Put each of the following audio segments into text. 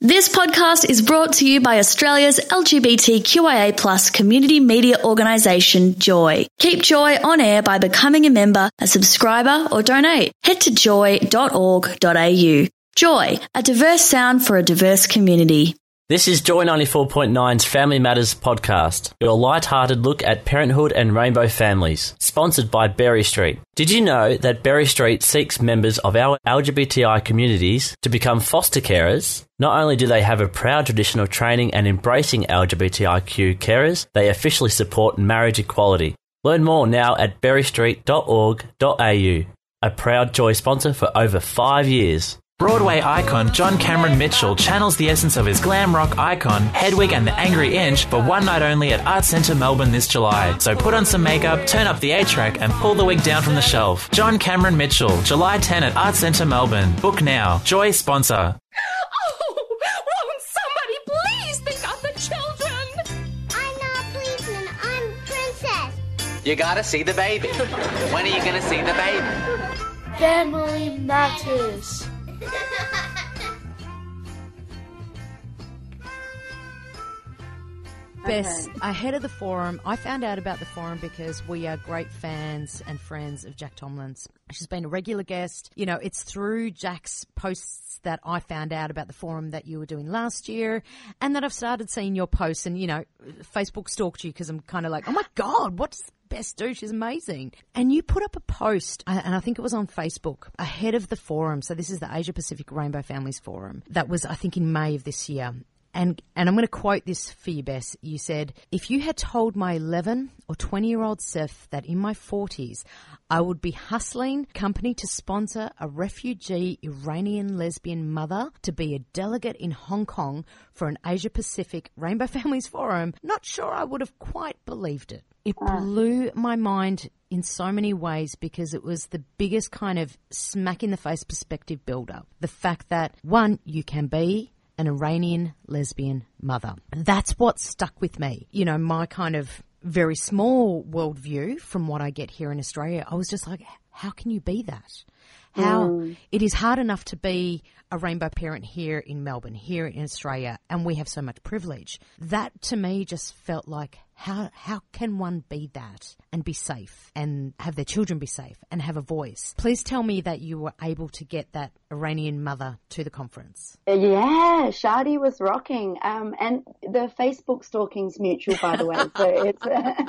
This podcast is brought to you by Australia's LGBTQIA+ community media organisation, Joy. Keep Joy on air by becoming a member, a subscriber or donate. Head to joy.org.au. Joy, a diverse sound for a diverse community. This is Joy 94.9's Family Matters podcast, your light-hearted look at parenthood and rainbow families, sponsored by Berry Street. Did you know that Berry Street seeks members of our LGBTI communities to become foster carers? Not only do they have a proud tradition of training and embracing LGBTIQ carers, they officially support marriage equality. Learn more now at berrystreet.org.au, a proud Joy sponsor for over 5 years. Broadway icon John Cameron Mitchell channels the essence of his glam rock icon, Hedwig and the Angry Inch, for one night only at Arts Centre Melbourne this July. So put on some makeup, turn up the A-track and pull the wig down from the shelf. John Cameron Mitchell, July 10 at Arts Centre Melbourne. Book now. Joy sponsor. Oh, won't somebody please think of the children? I'm not a policeman, I'm a princess. You gotta see the baby. When are you gonna see the baby? Family Matters. Bess, ahead of the forum, I found out about the forum because we are great fans and friends of Jack Tomlins. She's been a regular guest. You know, it's through Jack's posts that I found out about the forum that you were doing last year and that I've started seeing your posts and, you know, Facebook stalked you because I'm kind of like, oh my God, what does Bess do? She's amazing. And you put up a post, and I think it was on Facebook, ahead of the forum. So this is the Asia Pacific Rainbow Families Forum. That was, I think, in May of this year. And I'm going to quote this for you, Bess. You said, if you had told my 11 or 20-year-old self that in my 40s I would be hustling company to sponsor a refugee Iranian lesbian mother to be a delegate in Hong Kong for an Asia Pacific Rainbow Families Forum, not sure I would have quite believed it. It blew my mind in so many ways because it was the biggest kind of smack in the face perspective builder. The fact that, one, you can be an Iranian lesbian mother. That's what stuck with me. You know, my kind of very small worldview from what I get here in Australia, I was just like, how can you be that? It is hard enough to be a rainbow parent here in Melbourne, here in Australia, and we have so much privilege. That to me just felt like, how can one be that and be safe and have their children be safe and have a voice? Please tell me that you were able to get that Iranian mother to the conference. Yeah, Shadi was rocking. And the Facebook stalking's mutual, by the way. So it's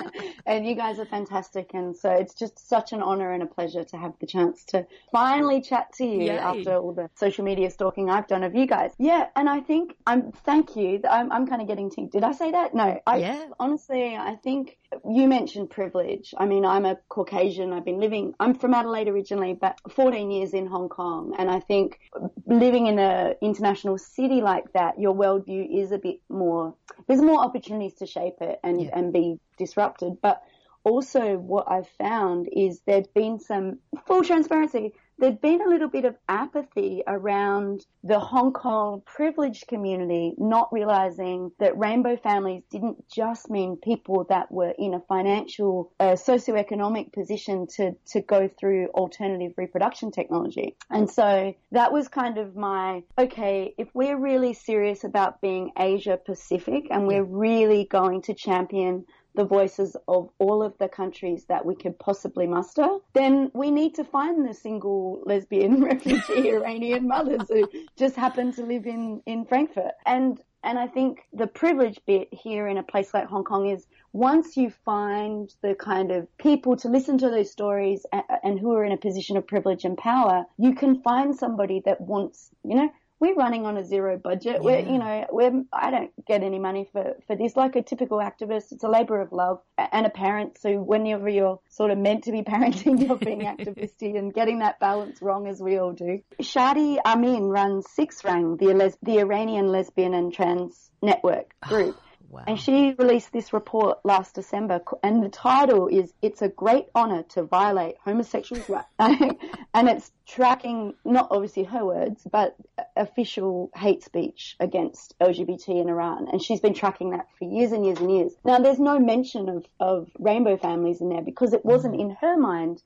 and you guys are fantastic. And so it's just such an honor and a pleasure to have the chance to finally chat to you after all the social media stalking I've done of you guys. Yeah, and I think thank you. I'm kind of getting to. Did I say that? No. Honestly, I think you mentioned privilege. I mean, I'm a Caucasian. I'm from Adelaide originally, but 14 years in Hong Kong. And I think living in an international city like that, your worldview is a bit more, there's more opportunities to shape it and be disrupted. But also what I've found is there's been some full transparency. There'd been a little bit of apathy around the Hong Kong privileged community, not realizing that rainbow families didn't just mean people that were in a financial, socioeconomic position to go through alternative reproduction technology. And so that was kind of okay, if we're really serious about being Asia Pacific and we're really going to champion the voices of all of the countries that we could possibly muster, then we need to find the single lesbian refugee Iranian mothers who just happen to live in Frankfurt. And I think the privilege bit here in a place like Hong Kong is once you find the kind of people to listen to those stories and who are in a position of privilege and power, you can find somebody that wants, we're running on a zero budget. Yeah. I don't get any money for this. Like a typical activist, it's a labor of love and a parent. So whenever you're sort of meant to be parenting, you're being activisty and getting that balance wrong as we all do. Shadi Amin runs Six Rang, the Iranian lesbian and trans network group. Wow. And she released this report last December, and the title is "It's a Great Honor to Violate Homosexuals' Rights." And it's tracking, not obviously her words, but official hate speech against LGBT in Iran. And she's been tracking that for years and years and years. Now, there's no mention of rainbow families in there because it wasn't in her mind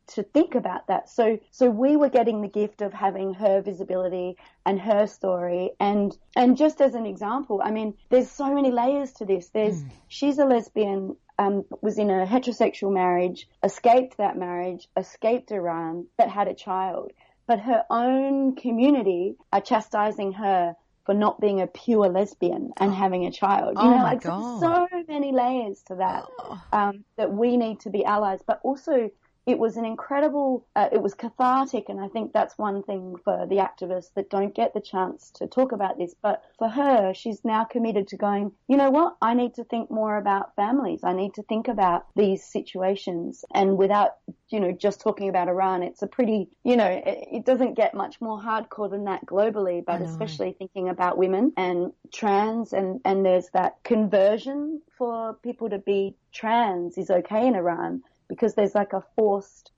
to think about that. So we were getting the gift of having her visibility and her story. And just as an example, I mean, there's so many layers to this. She's a lesbian, was in a heterosexual marriage, escaped that marriage, escaped Iran, but had a child. But her own community are chastising her for not being a pure lesbian and having a child. You know, like so many layers to that, that we need to be allies. But also it was an incredible, it was cathartic. And I think that's one thing for the activists that don't get the chance to talk about this. But for her, she's now committed to going, you know what? I need to think more about families. I need to think about these situations. And without, you know, just talking about Iran, it's a pretty, you know, it doesn't get much more hardcore than that globally, but especially thinking about women and trans, and there's that conversion for people to be trans is okay in Iran, because there's like a forced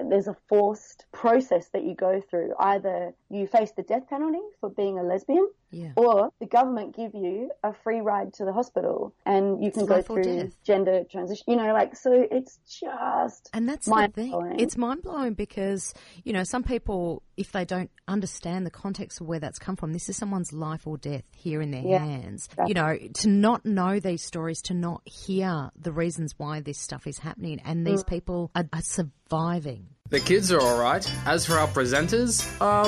process that you go through. Either you face the death penalty for being a lesbian, or the government give you a free ride to the hospital and you can go through gender transition, you know, like, so it's just And that's the thing. It's mind-blowing because, you know, some people, if they don't understand the context of where that's come from, this is someone's life or death here in their hands. Exactly. You know, to not know these stories, to not hear the reasons why this stuff is happening, and these people are surviving. The kids are all right. As for our presenters,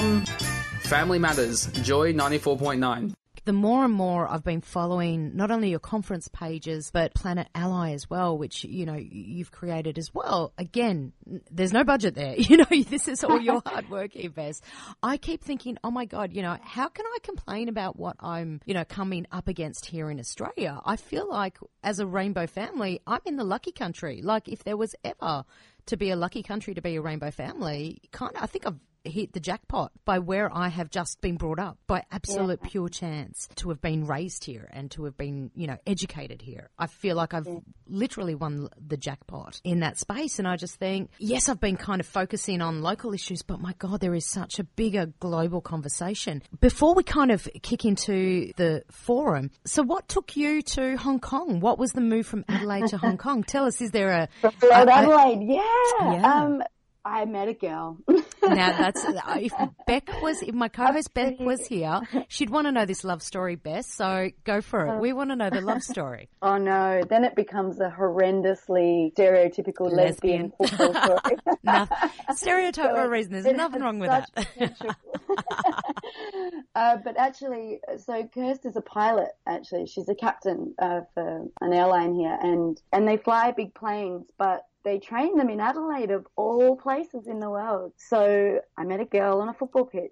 Family Matters, Joy 94.9. The more and more I've been following not only your conference pages, but Planet Ally as well, which, you know, you've created as well. Again, there's no budget there. You know, this is all your hard work here, Bess. I keep thinking, oh my God, you know, how can I complain about what I'm, you know, coming up against here in Australia? I feel like as a rainbow family, I'm in the lucky country. Like if there was ever to be a lucky country to be a rainbow family, I think I've hit the jackpot by where I have just been brought up, by absolute pure chance to have been raised here and to have been, you know, educated here. I feel like I've literally won the jackpot in that space. And I just think, yes, I've been kind of focusing on local issues, but my God, there is such a bigger global conversation. Before we kind of kick into the forum, so what took you to Hong Kong? What was the move from Adelaide to Hong Kong? Tell us, is there a... Adelaide, I met a girl. Now that's, if my co-host Beth was here, she'd want to know this love story, Beth. So go for it. We want to know the love story. Oh no, then it becomes a horrendously stereotypical lesbian football story. Stereotype for a reason. There's nothing wrong with that. But actually, so Kirst is a pilot. Actually, she's a captain for an airline here, and they fly big planes, but they train them in Adelaide, of all places in the world. So I met a girl on a football pitch.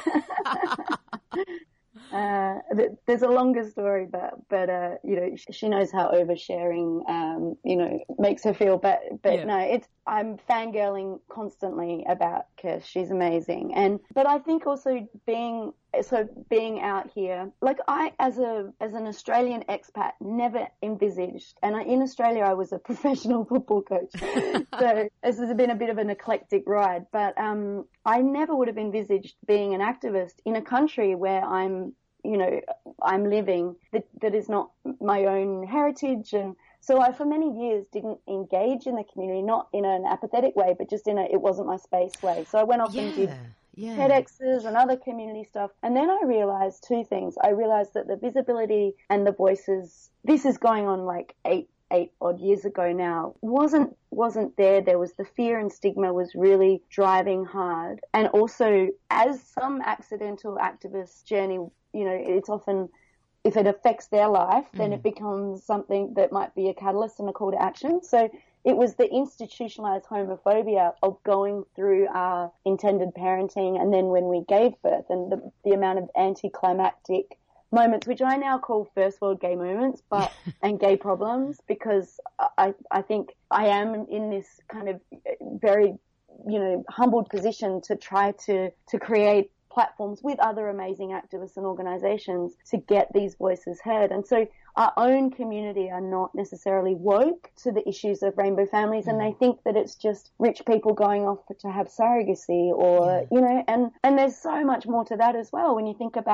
There's a longer story, but you know, she knows how oversharing, you know, makes her feel. But no, I'm fangirling constantly about Kirst. She's amazing, but I think also being out here, like I, as an Australian expat, never envisaged, and in Australia I was a professional football coach, so this has been a bit of an eclectic ride, but I never would have envisaged being an activist in a country where I'm living that is not my own heritage. And so I, for many years, didn't engage in the community, not in an apathetic way, but just in it wasn't my space way. So I went off and did TEDx's and other community stuff. And then I realized two things. I realized that the visibility and the voices, this is going on like eight odd years ago now, wasn't there. There was the fear and stigma was really driving hard. And also, as some accidental activists' journey, you know, it's often, if it affects their life, then it becomes something that might be a catalyst and a call to action. So it was the institutionalized homophobia of going through our intended parenting, and then when we gave birth, and the amount of anticlimactic moments, which I now call first world gay moments, and gay problems, because I think I am in this kind of very, you know, humbled position to try to create platforms with other amazing activists and organizations to get these voices heard. And so our own community are not necessarily woke to the issues of rainbow families, and they think that it's just rich people going off to have surrogacy or, you know, and there's so much more to that as well when you think about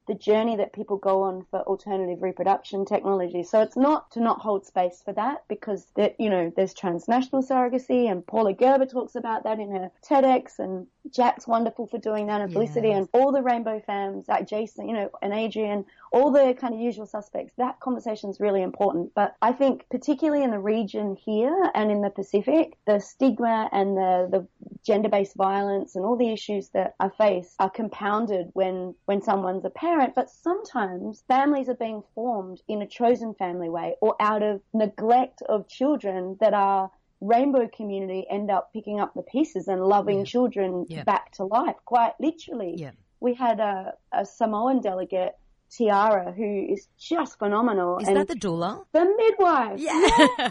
the journey that people go on for alternative reproduction technology. So it's not to not hold space for that, because that, you know, there's transnational surrogacy, and Paula Gerber talks about that in her TEDx, and Jack's wonderful for doing that, and Felicity, and all the Rainbow Fams, like Jason, you know, and Adrian, all the kind of usual suspects. That conversation is really important. But I think particularly in the region here and in the Pacific, the stigma and the gender-based violence and all the issues that are faced are compounded when someone's a parent. But sometimes families are being formed in a chosen family way, or out of neglect of children that are rainbow community end up picking up the pieces and loving children back to life, quite literally. Yeah. We had a Samoan delegate, Tiara, who is just phenomenal. Is that the doula? The midwife. Yeah.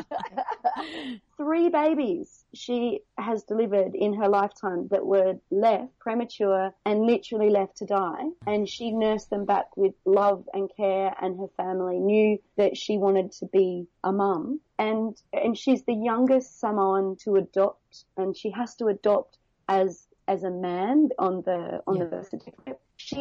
3 babies she has delivered in her lifetime that were left premature and literally left to die. And she nursed them back with love and care, and her family knew that she wanted to be a mum. And she's the youngest Samoan to adopt, and she has to adopt as a man on the birth certificate.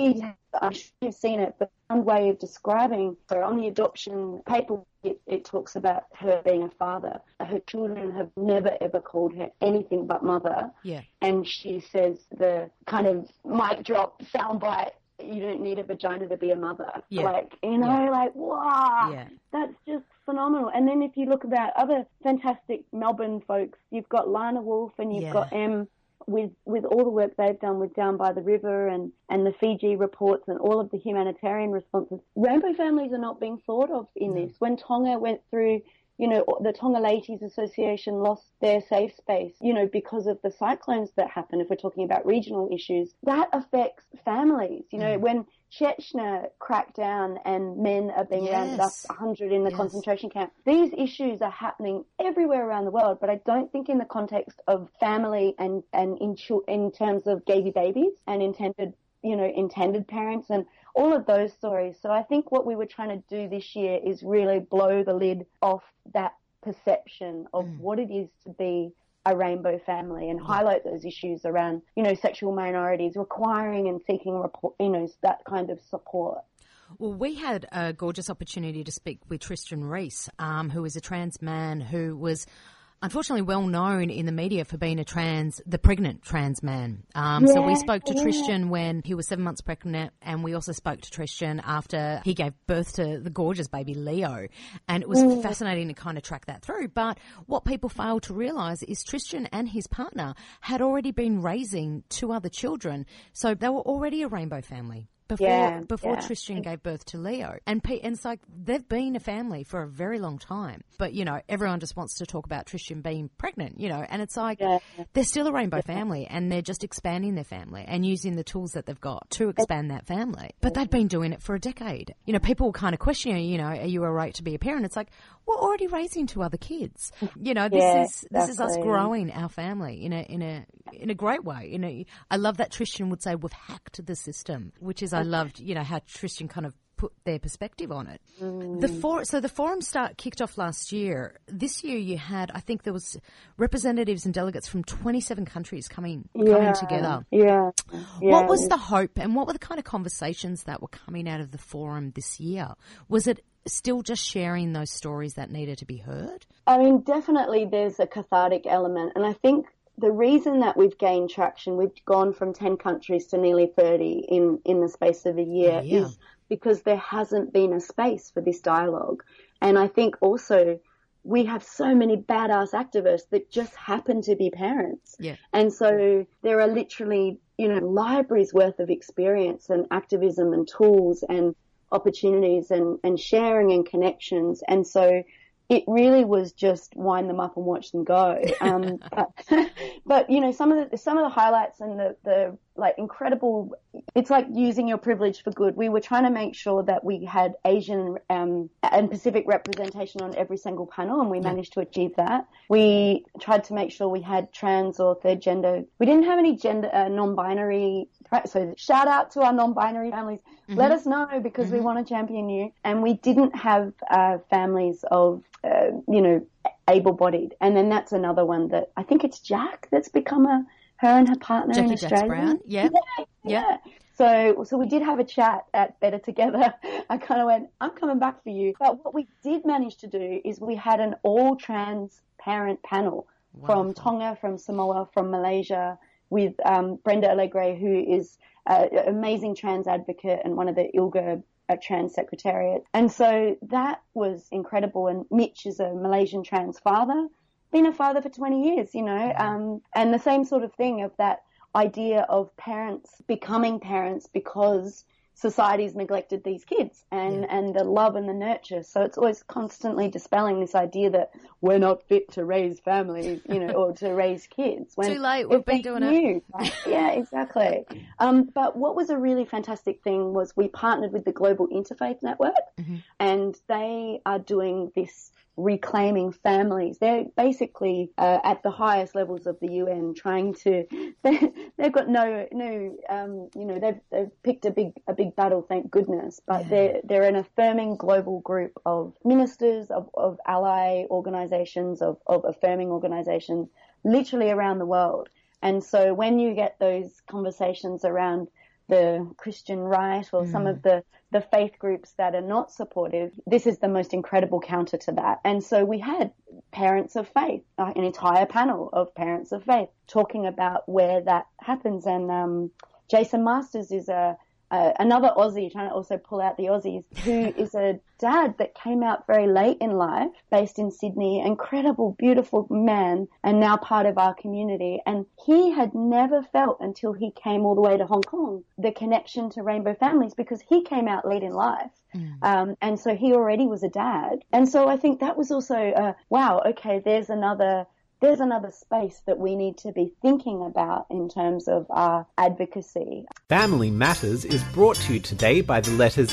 You've seen it, but one way of describing her on the adoption paper, it talks about her being a father. Her children have never ever called her anything but mother. Yeah. And she says the kind of mic drop soundbite, you don't need a vagina to be a mother. Yeah. Like, you know, like, wow, that's just phenomenal. And then if you look about other fantastic Melbourne folks, you've got Lana Wolf and you've got Em, with all the work they've done with Down by the River and the Fiji reports and all of the humanitarian responses. Rainbow families are not being thought of in this. When Tonga went through, you know, the Tonga Ladies Association lost their safe space, you know, because of the cyclones that happen, if we're talking about regional issues, that affects families. You know, when Chechnya cracked down and men are being rounded up 100 in the concentration camp. These issues are happening everywhere around the world, but I don't think in the context of family and in terms of gay babies and intended parents and all of those stories. So I think what we were trying to do this year is really blow the lid off that perception of what it is to be a rainbow family and highlight those issues around, you know, sexual minorities requiring and seeking, that kind of support. Well, we had a gorgeous opportunity to speak with Tristan Reese, who is a trans man who was unfortunately well known in the media for being the pregnant trans man. So we spoke to Tristan when he was 7 months pregnant, and we also spoke to Tristan after he gave birth to the gorgeous baby Leo. And it was fascinating to kind of track that through. But what people fail to realise is Tristan and his partner had already been raising 2 other children. So they were already a rainbow family before Tristan gave birth to Leo. And it's like they've been a family for a very long time. But, you know, everyone just wants to talk about Tristan being pregnant, you know, and it's like they're still a rainbow family, and they're just expanding their family and using the tools that they've got to expand that family. But they've been doing it for a decade. You know, people kind of question, you know, are you a right to be a parent? It's like, we're already raising 2 other kids. You know, this is us growing our family in a great way. I love that Tristan would say we've hacked the system, which is I loved, you know, how Tristan kind of put their perspective on it. So the forum kicked off last year. This year you had, I think there was representatives and delegates from 27 countries coming together. What was the hope, and what were the kind of conversations that were coming out of the forum this year? Was it still just sharing those stories that needed to be heard? I mean, definitely there's a cathartic element, and I think the reason that we've gained traction, we've gone from 10 countries to nearly 30 in the space of a year, is because there hasn't been a space for this dialogue. And I think also we have so many badass activists that just happen to be parents. Yeah. And so there are literally, you know, libraries worth of experience and activism and tools and opportunities and sharing and connections. And so it really was just wind them up and watch them go. But you know, some of the highlights and the like incredible, it's like using your privilege for good. We were trying to make sure that we had Asian and Pacific representation on every single panel, and we managed to achieve that. We tried to make sure we had trans or third gender. We didn't have any gender non-binary. So shout out to our non-binary families. Let us know, because we want to champion you. And we didn't have families of, able-bodied. And then that's another one that I think it's Jack that's become her and her partner Jackie in Jacks Australia. Brown. Yeah. So we did have a chat at Better Together. I kind of went, I'm coming back for you. But what we did manage to do is we had an all trans parent panel from Tonga, from Samoa, from Malaysia, with Brenda Allegre, who is an amazing trans advocate and one of the ILGA trans secretariat. And so that was incredible. And Mitch is a Malaysian trans father, been a father for 20 years, and the same sort of thing of that idea of parents becoming parents because society's neglected these kids and the love and the nurture. So it's always constantly dispelling this idea that we're not fit to raise families, or to raise kids. Too late, we've been doing it. Right? Yeah, exactly. But what was a really fantastic thing was we partnered with the Global Interfaith Network, and they are doing this reclaiming families. They're basically at the highest levels of the UN trying to. They've got they've picked a big battle, thank goodness. But they're an affirming global group of ministers, of ally organisations, of affirming organisations, literally around the world. And so when you get those conversations around the Christian right or some of the faith groups that are not supportive, this is the most incredible counter to that. And so we had parents of faith, an entire panel of parents of faith talking about where that happens. And Jason Masters is another Aussie, trying to also pull out the Aussies, who is a dad that came out very late in life, based in Sydney, incredible, beautiful man, and now part of our community. And he had never felt until he came all the way to Hong Kong the connection to rainbow families, because he came out late in life. And so he already was a dad. And so I think that was also, wow, okay, there's another space that we need to be thinking about in terms of our advocacy. Family Matters is brought to you today by the letters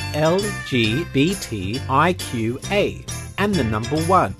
LGBTIQA and the number 1.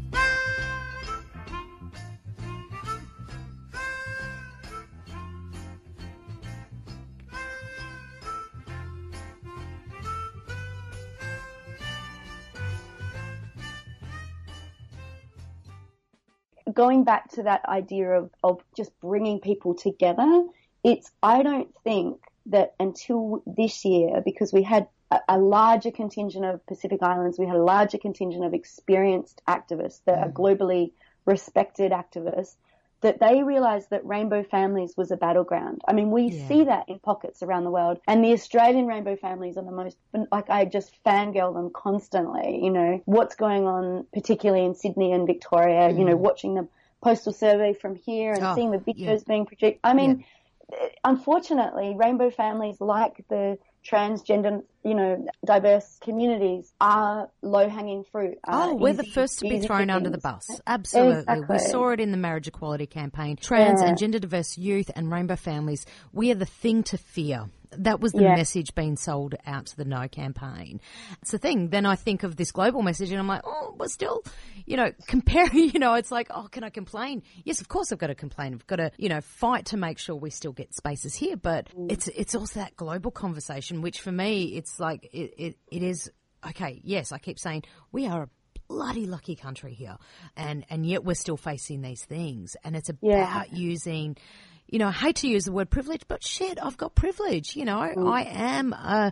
Going back to that idea of just bringing people together, I don't think that until this year, because we had a larger contingent of Pacific Islands, we had a larger contingent of experienced activists that are globally respected activists, that they realised that rainbow families was a battleground. I mean, we see that in pockets around the world, and the Australian rainbow families are the most, I just fangirl them constantly, what's going on, particularly in Sydney and Victoria, watching the postal survey from here and seeing the videos being produced. I mean, unfortunately, rainbow families, like the transgender, diverse communities, are low-hanging fruit. We're the first to be thrown under the bus. Absolutely. Exactly. We saw it in the Marriage Equality Campaign. Trans and gender diverse youth and rainbow families, we are the thing to fear. That was the message being sold out to the No campaign. It's the thing. Then I think of this global message and I'm like, we're still, comparing, it's like, can I complain? Yes, of course I've got to complain. I've got to, fight to make sure we still get spaces here. But it's also that global conversation, which for me, it's like, it is, okay, yes, I keep saying we are a bloody lucky country here. And yet we're still facing these things. And it's about using, I hate to use the word privilege, but shit, I've got privilege. I am a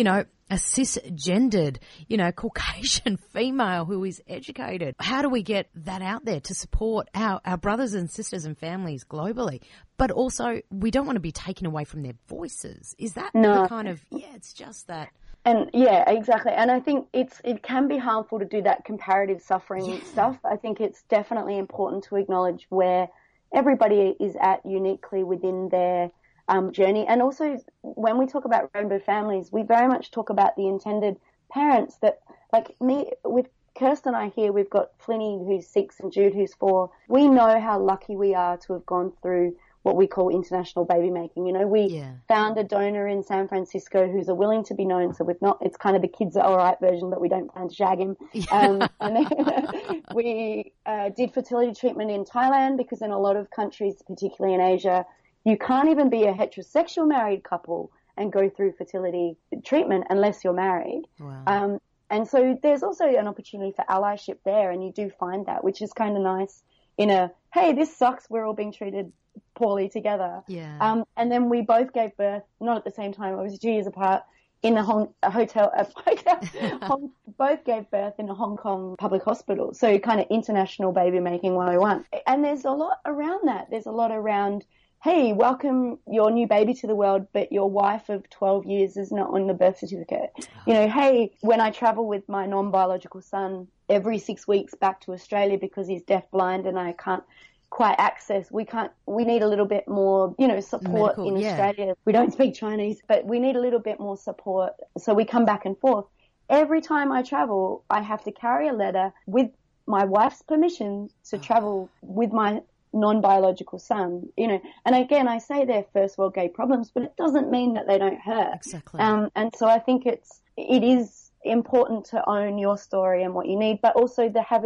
cisgendered, Caucasian female who is educated. How do we get that out there to support our brothers and sisters and families globally? But also, we don't want to be taken away from their voices. Is that the kind of, it's just that. And yeah, exactly. And I think it can be harmful to do that comparative suffering stuff. I think it's definitely important to acknowledge where everybody is at uniquely within their journey. And also, when we talk about rainbow families, we very much talk about the intended parents that, like me, with Kirsten and I here, we've got Flinny who's 6 and Jude who's 4. We know how lucky we are to have gone through what we call international baby making. We found a donor in San Francisco who's a willing to be known, so we've not, it's kind of the kids are all right version, but we don't plan to shag him. And then we did fertility treatment in Thailand, because in a lot of countries, particularly in Asia, you can't even be a heterosexual married couple and go through fertility treatment unless you're married. Wow. And so there's also an opportunity for allyship there, and you do find that, which is kind of nice in a, hey, this sucks, we're all being treated poorly together. Yeah. And then we both gave birth, not at the same time, it was 2 years apart, in a hotel, both gave birth in a Hong Kong public hospital. So kind of international baby making 101. And there's a lot around that. There's a lot around, hey, welcome your new baby to the world, but your wife of 12 years is not on the birth certificate. You know, hey, when I travel with my non-biological son every 6 weeks back to Australia because he's deafblind and I can't quite access, we need a little bit more, you know, support in Australia. We don't speak Chinese, but we need a little bit more support. So we come back and forth. Every time I travel, I have to carry a letter with my wife's permission to travel with my non-biological son, you know. And again, I say they're first world gay problems, but it doesn't mean that they don't hurt. Exactly. And so I think it is important to own your story and what you need, but also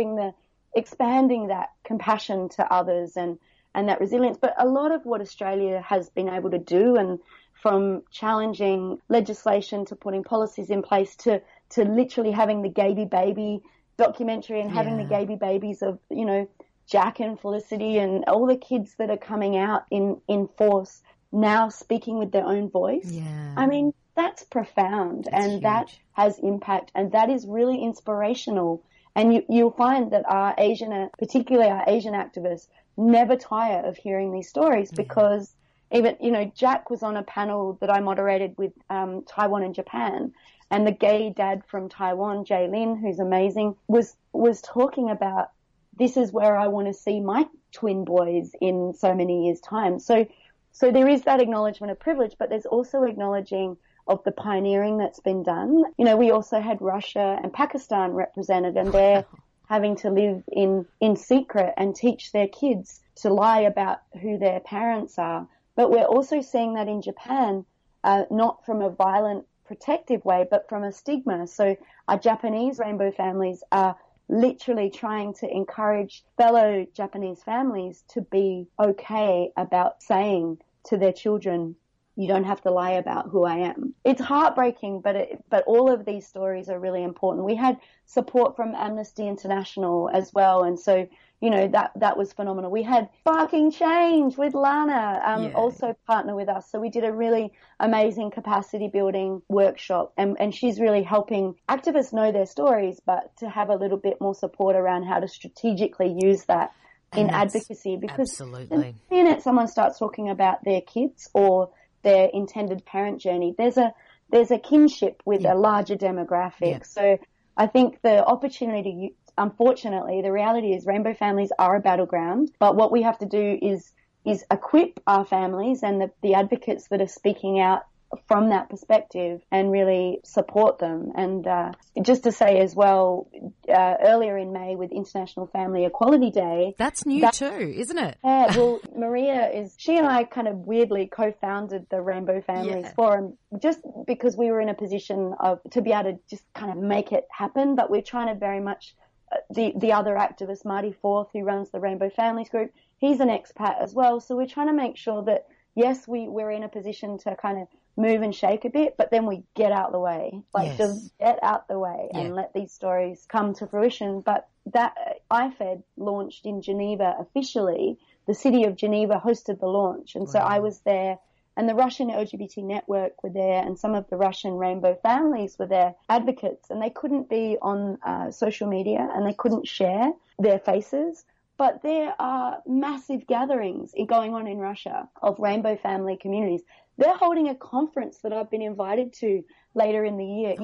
expanding that compassion to others and that resilience. But a lot of what Australia has been able to do, and from challenging legislation to putting policies in place to literally having the Gaby Baby documentary and having the Gaby babies of, you know, Jack and Felicity and all the kids that are coming out in force now speaking with their own voice. Yeah. I mean, that's profound, and huge. That has impact, and that is really inspirational. And you'll find that particularly our Asian activists, never tire of hearing these stories because even, you know, Jack was on a panel that I moderated with Taiwan and Japan, and the gay dad from Taiwan, Jay Lin, who's amazing, was talking about, this is where I want to see my twin boys in so many years' time. So there is that acknowledgement of privilege, but there's also acknowledging of the pioneering that's been done. You know, we also had Russia and Pakistan represented, and they're having to live in secret and teach their kids to lie about who their parents are. But we're also seeing that in Japan, not from a violent, protective way, but from a stigma. So our Japanese rainbow families are literally trying to encourage fellow Japanese families to be okay about saying to their children, you don't have to lie about who I am. It's heartbreaking, but all of these stories are really important. We had support from Amnesty International as well, and so, you know, that was phenomenal. We had Sparking Change with Lana also partner with us, so we did a really amazing capacity building workshop, and she's really helping activists know their stories, but to have a little bit more support around how to strategically use that in advocacy, because absolutely. The minute someone starts talking about their kids or their intended parent journey, there's a kinship with a larger demographic. Yeah. So I think the opportunity, unfortunately, the reality is rainbow families are a battleground, but what we have to do is equip our families and the advocates that are speaking out from that perspective and really support them. And just to say as well, earlier in May with International Family Equality Day. That's new too, isn't it? Yeah, well, Maria she and I kind of weirdly co-founded the Rainbow Families Forum just because we were in a position to be able to just kind of make it happen, but we're trying to very much, the other activist, Marty Forth, who runs the Rainbow Families Group, he's an expat as well. So we're trying to make sure that, yes, we're in a position to kind of move and shake a bit, but then we get out the way. Just get out the way and let these stories come to fruition. But that IFED launched in Geneva officially. The city of Geneva hosted the launch. And so I was there, and the Russian LGBT network were there, and some of the Russian rainbow families were there, advocates, and they couldn't be on social media and they couldn't share their faces. But there are massive gatherings going on in Russia of rainbow family communities. They're holding a conference that I've been invited to later in the year,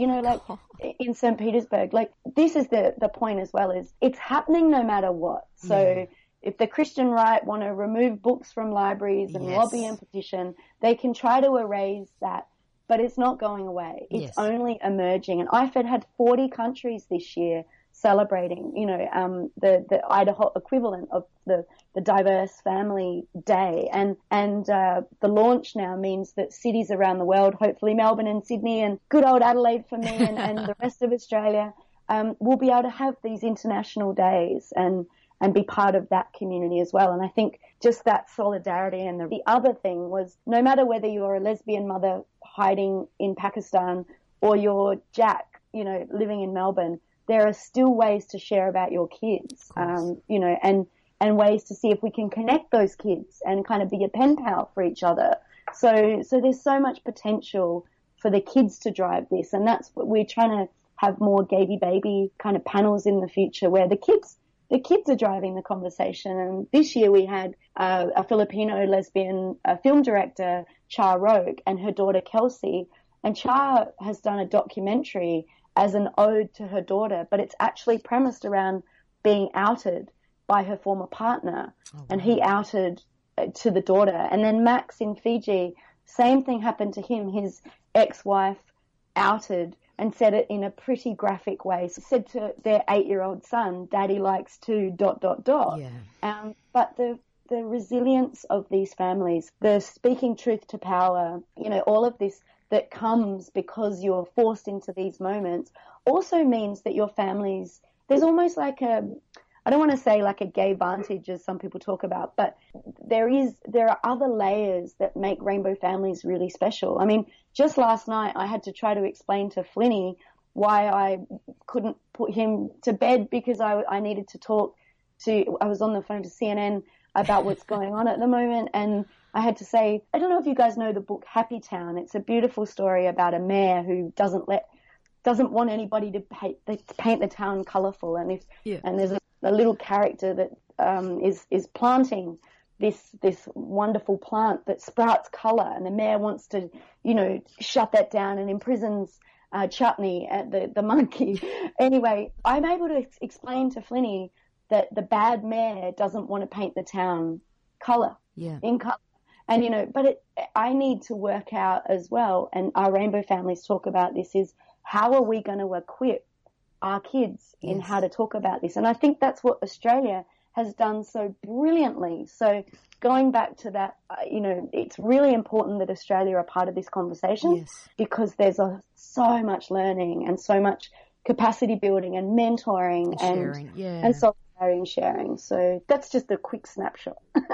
in St. Petersburg. This is the point as well, is it's happening no matter what. So if the Christian right want to remove books from libraries and lobby and petition, they can try to erase that, but it's not going away. It's only emerging. And IFED had 40 countries this year celebrating, the Idaho equivalent of the Diverse Family Day. And the launch now means that cities around the world, hopefully Melbourne and Sydney and good old Adelaide for me and the rest of Australia, will be able to have these international days and be part of that community as well. And I think just that solidarity. And the other thing was, no matter whether you're a lesbian mother hiding in Pakistan or you're Jack, living in Melbourne, there are still ways to share about your kids, and and ways to see if we can connect those kids and kind of be a pen pal for each other. So there's so much potential for the kids to drive this, and that's what we're trying to have more Gabby Baby kind of panels in the future where the kids are driving the conversation. And this year we had a Filipino lesbian film director, Cha Rogue, and her daughter Kelsey. And Cha has done a documentary as an ode to her daughter, but it's actually premised around being outed by her former partner. Oh, wow. And he outed to the daughter. And then Max in Fiji, same thing happened to him. His ex-wife outed and said it in a pretty graphic way. So said to their 8-year-old son, "Daddy likes to ... Yeah. But the resilience of these families, the speaking truth to power, all of this that comes because you're forced into these moments also means that your families, there's almost like I don't want to say like a gay vantage as some people talk about, but there are other layers that make rainbow families really special. I mean, just last night I had to try to explain to Flinny why I couldn't put him to bed because I needed to I was on the phone to CNN about what's going on at the moment, and I had to say, I don't know if you guys know the book Happy Town. It's a beautiful story about a mayor who doesn't want anybody to paint the town colourful, and there's a little character that is planting this wonderful plant that sprouts colour, and the mayor wants to shut that down and imprisons Chutney at the monkey. Anyway, I'm able to explain to Flinny that the bad mayor doesn't want to paint the town in colour. And, but I need to work out as well, and our rainbow families talk about this, is how are we going to equip our kids in how to talk about this? And I think that's what Australia has done so brilliantly. So going back to that, it's really important that Australia are part of this conversation because there's so much learning and so much capacity building and mentoring and sharing, and solidarity and sharing. So that's just a quick snapshot.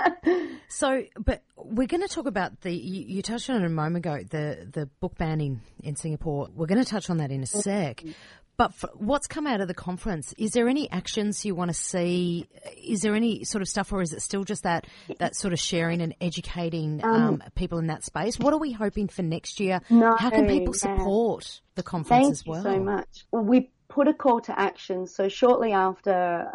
But we're going to talk about you touched on it a moment ago, the book banning in Singapore. We're going to touch on that in a sec. But what's come out of the conference, is there any actions you want to see? Is there any sort of stuff, or is it still just that sort of sharing and educating people in that space? What are we hoping for next year? How can people support the conference as well? Thank you so much. Well, we put a call to action. So shortly after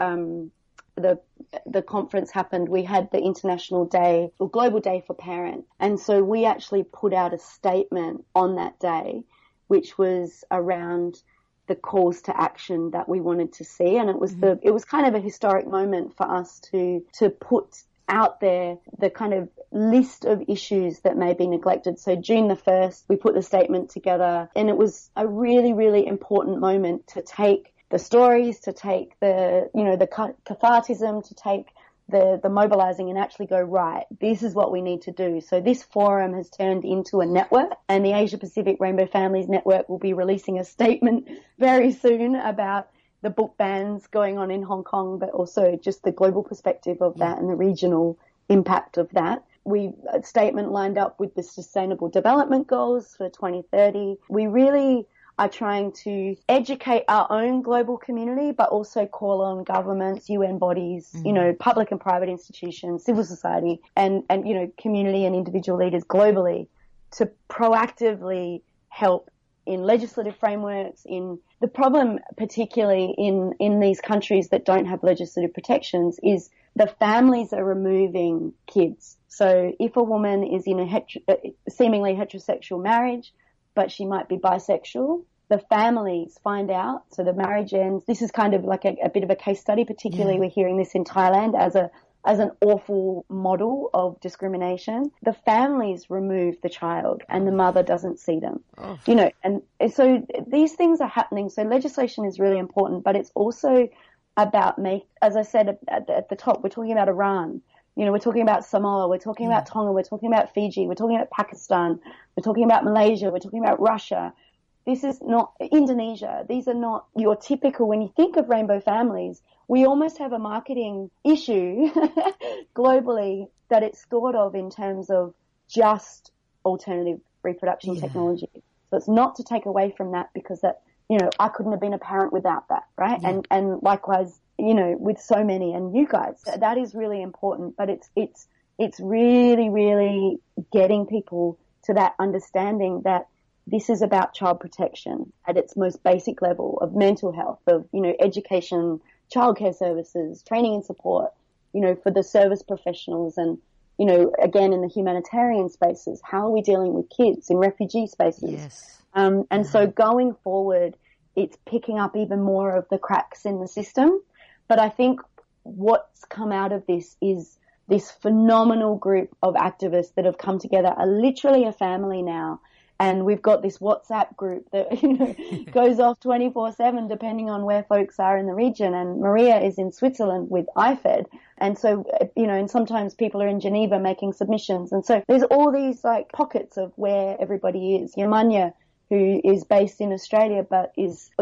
the conference happened, we had the International Day or Global Day for Parent. And so we actually put out a statement on that day, which was around the calls to action that we wanted to see. And it was kind of a historic moment for us to put out there the kind of list of issues that may be neglected. So June the 1st, we put the statement together, and it was a really, really important moment to take the stories, to take the cathartism, to take the mobilizing and actually go, right, this is what we need to do. So this forum has turned into a network, and the Asia Pacific Rainbow Families Network will be releasing a statement very soon about the book bans going on in Hong Kong, but also just the global perspective of that and the regional impact of that. A statement lined up with the Sustainable Development Goals for 2030. We really are trying to educate our own global community, but also call on governments, UN bodies, public and private institutions, civil society, and community and individual leaders globally to proactively help in legislative frameworks. In the problem, particularly in these countries that don't have legislative protections, is the families are removing kids. So if a woman is in a seemingly heterosexual marriage, but she might be bisexual, the families find out, so the marriage ends. This is kind of like a bit of a case study, particularly we're hearing this in Thailand as an awful model of discrimination. The families remove the child and the mother doesn't see them. And so these things are happening. So legislation is really important, but it's also about as I said at the top, we're talking about Iran. We're talking about Samoa, we're talking about Tonga, we're talking about Fiji, we're talking about Pakistan, we're talking about Malaysia, we're talking about Russia. This is not Indonesia. These are not your typical, when you think of rainbow families, we almost have a marketing issue globally that it's thought of in terms of just alternative reproduction technology. So it's not to take away from that, because that, I couldn't have been a parent without that, right? And likewise, with so many, and you guys, that is really important. But it's really, really getting people to that understanding that this is about child protection at its most basic level of mental health, of, education, childcare services, training and support, for the service professionals and, again, in the humanitarian spaces, how are we dealing with kids in refugee spaces? Yes. And so going forward, it's picking up even more of the cracks in the system. But I think what's come out of this is this phenomenal group of activists that have come together, are literally a family now. And we've got this WhatsApp group that, goes off 24/7 depending on where folks are in the region. And Maria is in Switzerland with IFED. And so, and sometimes people are in Geneva making submissions. And so there's all these pockets of where everybody is. Yamanya, who is based in Australia, but is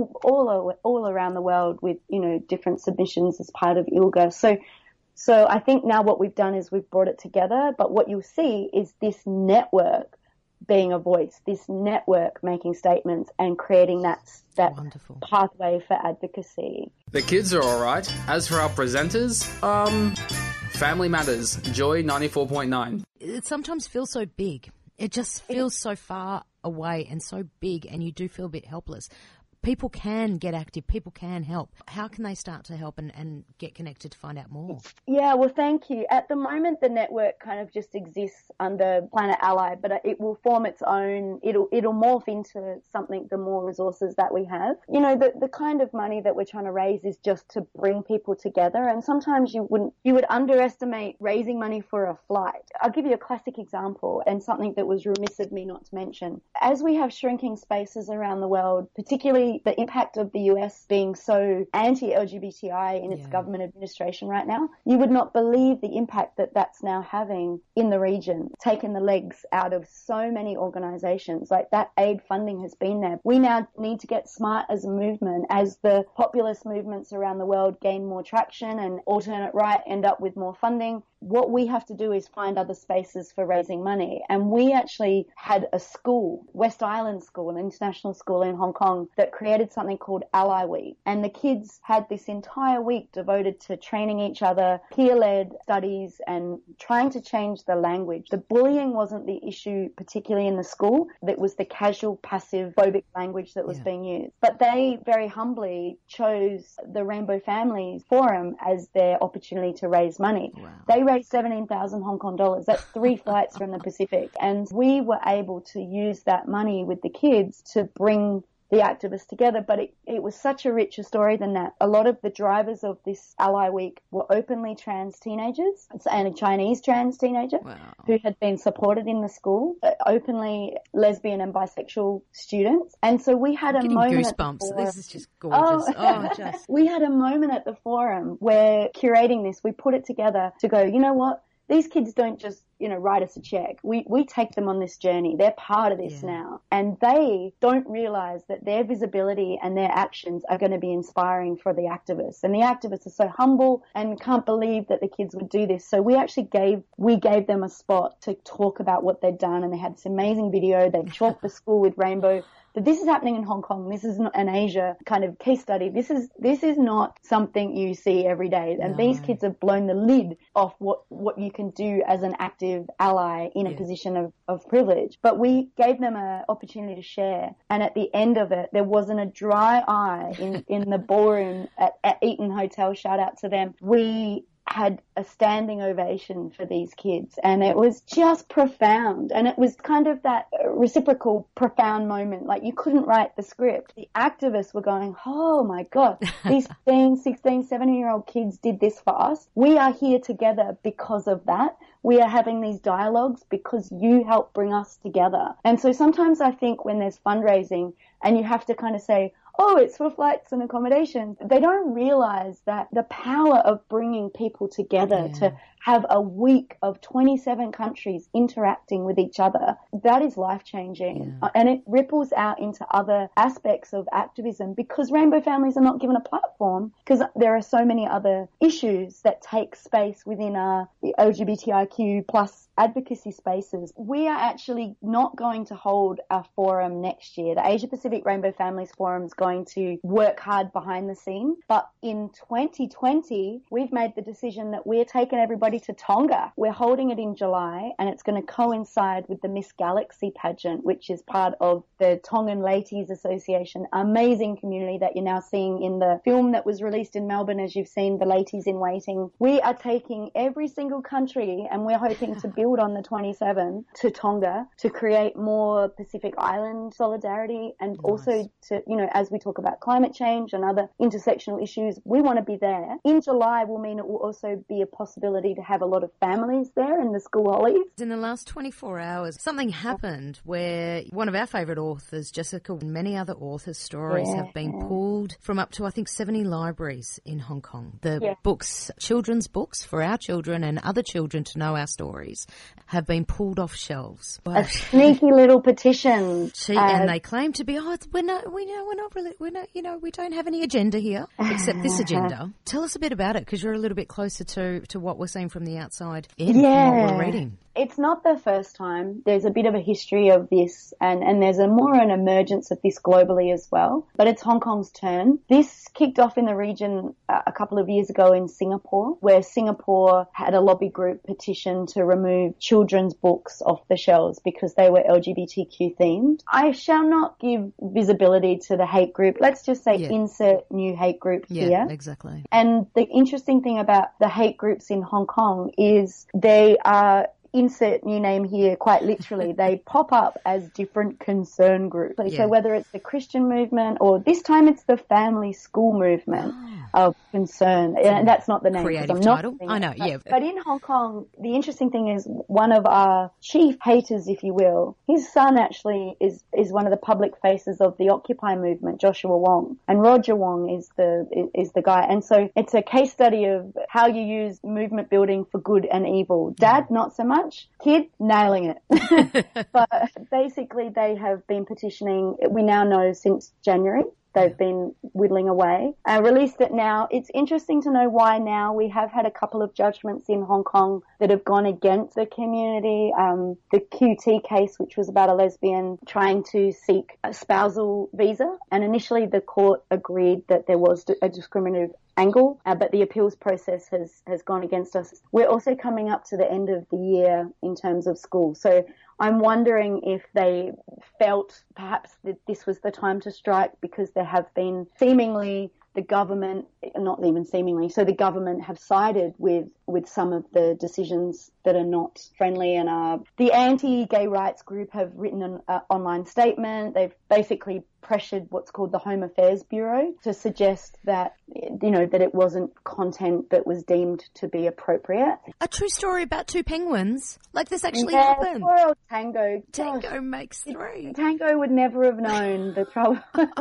all around the world with, different submissions as part of ILGA. So I think now what we've done is we've brought it together. But what you'll see is this network being a voice, this network making statements and creating that wonderful pathway for advocacy. The kids are all right. As for our presenters, Family Matters, Joy 94.9. It sometimes feels so big. It just feels so far away and so big, and you do feel a bit helpless. People can get active. People can help. How can they start to help and get connected to find out more? Yeah, well, thank you. At the moment, the network kind of just exists under Planet Ally, but it will form its own. It'll morph into something, the more resources that we have. The kind of money that we're trying to raise is just to bring people together. And sometimes you would underestimate raising money for a flight. I'll give you a classic example and something that was remiss of me not to mention. As we have shrinking spaces around the world, particularly the impact of the US being so anti-LGBTI in its government administration right now, you would not believe the impact that that's now having in the region, taken the legs out of so many organizations. That aid funding has been there. We now need to get smart as a movement as the populist movements around the world gain more traction and alternate right end up with more funding. What we have to do is find other spaces for raising money. And we actually had a school, West Island School, an international school in Hong Kong, that created something called Ally Week. And the kids had this entire week devoted to training each other, peer-led studies, and trying to change the language. The bullying wasn't the issue, particularly in the school. It was the casual, passive, phobic language that was being used. But they very humbly chose the Rainbow Families Forum as their opportunity to raise money. Wow. They raised 17,000 Hong Kong dollars. That's 3 flights from the Pacific. And we were able to use that money with the kids to bring the activists together, but it was such a richer story than that. A lot of the drivers of this Ally Week were openly trans teenagers and a Chinese trans teenager who had been supported in the school, openly lesbian and bisexual students. And so we had a moment. Goosebumps. This is just gorgeous. Just. We had a moment at the forum where curating this, we put it together to go, you know what? These kids don't just, write us a check. We take them on this journey. They're part of this now. And they don't realize that their visibility and their actions are going to be inspiring for the activists. And the activists are so humble and can't believe that the kids would do this. So we actually gave them a spot to talk about what they'd done. And they had this amazing video. They chalked the school with rainbow. But this is happening in Hong Kong. This is not an Asia kind of case study. This is not something you see every day. And these kids have blown the lid off what you can do as an active ally in a position of privilege. But we gave them an opportunity to share. And at the end of it, there wasn't a dry eye in the ballroom at Eaton Hotel. Shout out to them. We had a standing ovation for these kids, and it was just profound. And it was kind of that reciprocal profound moment. Like, you couldn't write the script. The activists were going, oh my God, these 15, 16, 17-year-old kids did this for us. We are here together because of that. We are having these dialogues because you helped bring us together. And so sometimes I think when there's fundraising and you have to kind of say, oh, it's for flights and accommodations, they don't realize that the power of bringing people together to have a week of 27 countries interacting with each other, that is life-changing. And it ripples out into other aspects of activism because rainbow families are not given a platform because there are so many other issues that take space within the LGBTIQ plus advocacy spaces. We are actually not going to hold a forum next year. The Asia Pacific Rainbow Families Forum is going to work hard behind the scene. But in 2020, we've made the decision that we're taking everybody to Tonga. We're holding it in July, and it's going to coincide with the Miss Galaxy pageant, which is part of the Tongan Ladies Association, amazing community that you're now seeing in the film that was released in Melbourne, as you've seen, The Ladies in Waiting. We are taking every single country, and we're hoping to build on the 27 to Tonga to create more Pacific Island solidarity, and also to, you know, as we talk about climate change and other intersectional issues, we want to be there. In July will mean it will also be a possibility to have a lot of families there in the school holidays. In the last 24 hours, something happened where one of our favourite authors, Jessica, and many other authors' stories have been pulled from up to, I think, 70 libraries in Hong Kong. The books, children's books for our children and other children to know our stories, have been pulled off shelves. A sneaky little petition. And they claim to be, we don't have any agenda here except this agenda. Tell us a bit about it, because you're a little bit closer to what we're seeing from the outside in from what we're reading. It's not the first time. There's a bit of a history of this, and there's an emergence of this globally as well. But it's Hong Kong's turn. This kicked off in the region a couple of years ago in Singapore, where Singapore had a lobby group petition to remove children's books off the shelves because they were LGBTQ themed. I shall not give visibility to the hate group. Let's just say insert new hate group here. Yeah, exactly. And the interesting thing about the hate groups in Hong Kong is they are, insert new name here, quite literally, they pop up as different concern groups. So whether it's the Christian movement or this time it's the family school movement of concern. And that's not the name. Creative I'm title. Not I know, yeah. But in Hong Kong, the interesting thing is one of our chief haters, if you will, his son actually is one of the public faces of the Occupy movement, Joshua Wong. And Roger Wong is the guy. And so it's a case study of how you use movement building for good and evil. Dad, not so much. Kid, nailing it. But basically they have been petitioning, we now know since January. They've been whittling away. Released it now. It's interesting to know why now. We have had a couple of judgments in Hong Kong that have gone against the community. The QT case, which was about a lesbian trying to seek a spousal visa. And initially the court agreed that there was a discriminative angle, but the appeals process has gone against us. We're also coming up to the end of the year in terms of school. So I'm wondering if they felt perhaps that this was the time to strike, because there have been seemingly the government, not even seemingly, so the government have sided with some of the decisions that are not friendly, and the anti-gay rights group have written an online statement. They've basically pressured what's called the Home Affairs Bureau to suggest that, that it wasn't content that was deemed to be appropriate. A true story about two penguins? Like this actually happened? Poor old Tango. Tango makes three. Tango would never have known the trouble.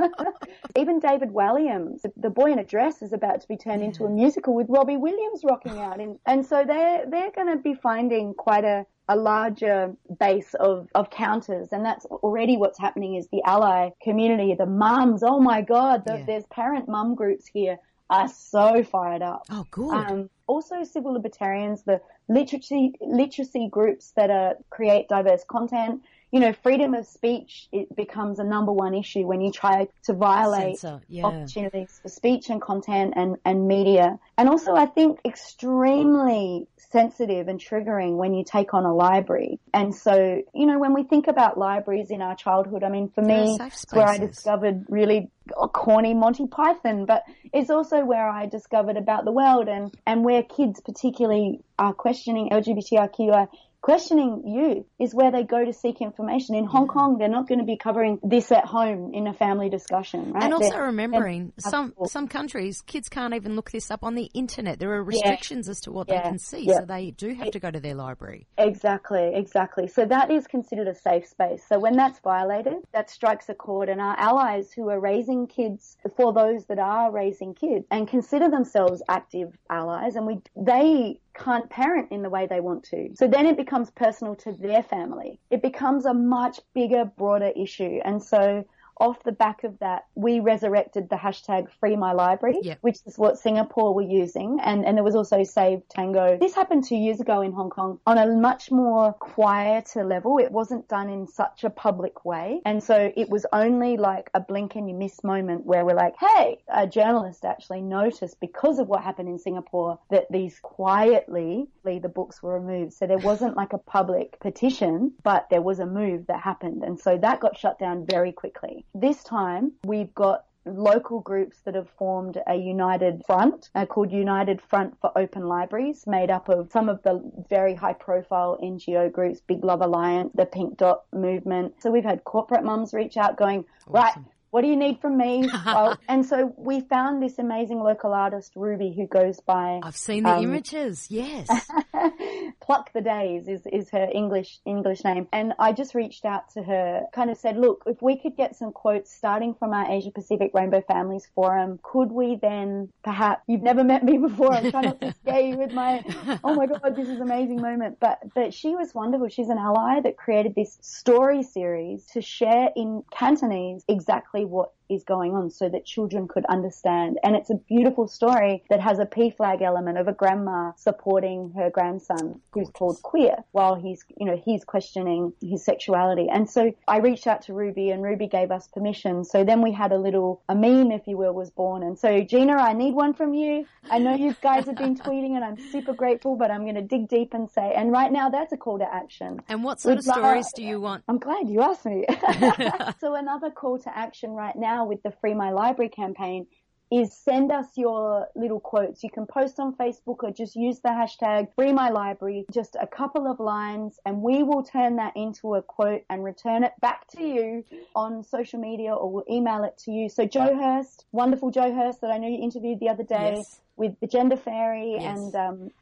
Even David Walliams, the boy in a dress, is about to be turned into a musical with Robbie Williams rocking out. And so they're going to be finding quite a larger base of counters, and that's already what's happening is the ally community, the mums, oh my God, there's parent mum groups here are so fired up. Oh, good. Also civil libertarians, the literacy groups that create diverse content. Freedom of speech, it becomes a number one issue when you try to violate opportunities for speech and content and media. And also, I think, extremely sensitive and triggering when you take on a library. And so, when we think about libraries in our childhood, I mean, for me, it's where I discovered really corny Monty Python, but it's also where I discovered about the world and where kids particularly are questioning LGBTIQI. Questioning youth is where they go to seek information. In Hong Kong, they're not going to be covering this at home in a family discussion, right? And also remembering some countries, kids can't even look this up on the internet. There are restrictions as to what they can see, so they do have to go to their library. Exactly. So that is considered a safe space. So when that's violated, that strikes a chord, and our allies who are raising kids for those that are raising kids and consider themselves active allies, and they can't parent in the way they want to. So then it becomes personal to their family. It becomes a much bigger, broader issue. And so off the back of that, we resurrected the hashtag Free My Library, which is what Singapore were using. And there was also Save Tango. This happened 2 years ago in Hong Kong on a much more quieter level. It wasn't done in such a public way. And so it was only like a blink and you miss moment where we're like, hey, a journalist actually noticed because of what happened in Singapore that these quietly, the books were removed. So there wasn't like a public petition, but there was a move that happened. And so that got shut down very quickly. This time we've got local groups that have formed a united front called United Front for Open Libraries, made up of some of the very high profile NGO groups, Big Love Alliance, the Pink Dot movement. So we've had corporate mums reach out going, right, what do you need from me? And so we found this amazing local artist, Ruby, who goes by... I've seen the images, yes. Pluck the Days is her English name. And I just reached out to her, kind of said, look, if we could get some quotes starting from our Asia Pacific Rainbow Families Forum, could we then perhaps... You've never met me before. I'm trying not to scare you with my, oh my God, this is an amazing moment. But she was wonderful. She's an ally that created this story series to share in Cantonese exactly what is going on so that children could understand. And it's a beautiful story that has a PFLAG element of a grandma supporting her grandson who's called Queer while he's questioning his sexuality. And so I reached out to Ruby and Ruby gave us permission. So then we had a meme, if you will, was born. And so Gina, I need one from you. I know you guys have been tweeting and I'm super grateful, but I'm going to dig deep and say, and right now that's a call to action. And what sort of stories do you want? I'm glad you asked me. So another call to action right now with the Free My Library campaign is send us your little quotes. You can post on Facebook or just use the hashtag Free My Library, just a couple of lines, and we will turn that into a quote and return it back to you on social media, or we'll email it to you. So Joe Hurst, wonderful Joe Hurst that I know you interviewed the other day. Yes. With the Gender Fairy and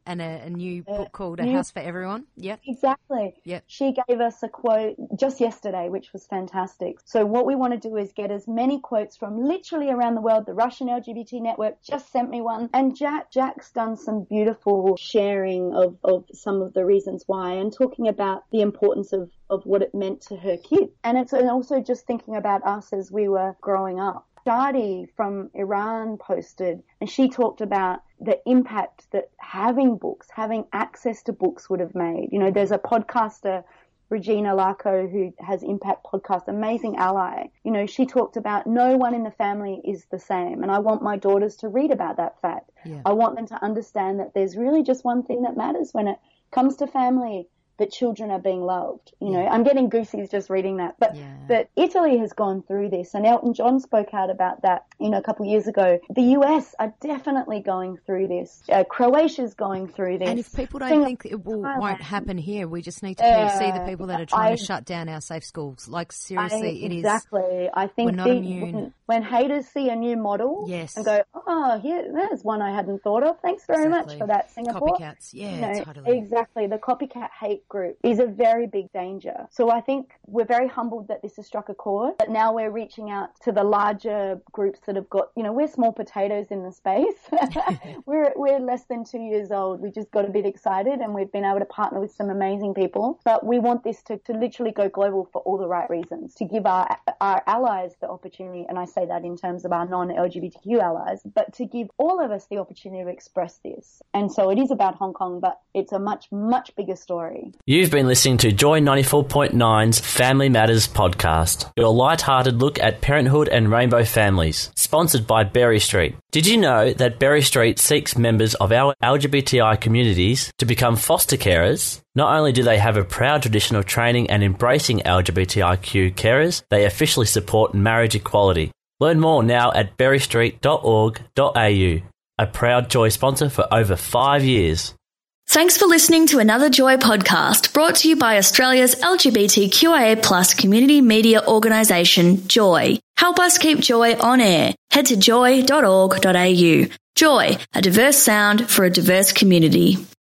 a new book called A House for Everyone. Yep. Exactly. Yep. She gave us a quote just yesterday, which was fantastic. So what we want to do is get as many quotes from literally around the world. The Russian LGBT Network just sent me one. And Jack's done some beautiful sharing of some of the reasons why and talking about the importance of what it meant to her kids. And it's also just thinking about us as we were growing up. Shadi from Iran posted, and she talked about the impact that having access to books would have made. You know, there's a podcaster, Regina Larco, who has Impact Podcast, amazing ally. You know, she talked about no one in the family is the same, and I want my daughters to read about that fact. Yeah. I want them to understand that there's really just one thing that matters when it comes to family, that children are being loved. You know, I'm getting goosies just reading that. But Italy has gone through this, and Elton John spoke out about that, a couple of years ago. The US are definitely going through this. Croatia's going through this. And if people don't think it won't happen here, we just need to see the people that are trying to shut down our safe schools. Like, seriously, it is. Exactly. I think we're not immune. When haters see a new model and go, oh, there's one I hadn't thought of. Thanks very much for that, Singapore. Copycats, totally. Exactly. The copycat hate group is a very big danger. So I think we're very humbled that this has struck a chord, but now we're reaching out to the larger groups that have got, we're small potatoes in the space. we're less than 2 years old. We just got a bit excited and we've been able to partner with some amazing people. But we want this to literally go global for all the right reasons, to give our allies the opportunity, and I say that in terms of our non-LGBTQ allies, but to give all of us the opportunity to express this. And so it is about Hong Kong, but it's a much, much bigger story. You've been listening to Joy 94.9's Family Matters podcast, your light-hearted look at parenthood and rainbow families, sponsored by Berry Street. Did you know that Berry Street seeks members of our LGBTI communities to become foster carers? Not only do they have a proud tradition of training and embracing LGBTIQ carers, they officially support marriage equality. Learn more now at berrystreet.org.au, a proud Joy sponsor for over 5 years. Thanks for listening to another Joy podcast brought to you by Australia's LGBTQIA+ community media organisation, Joy. Help us keep Joy on air. Head to joy.org.au. Joy, a diverse sound for a diverse community.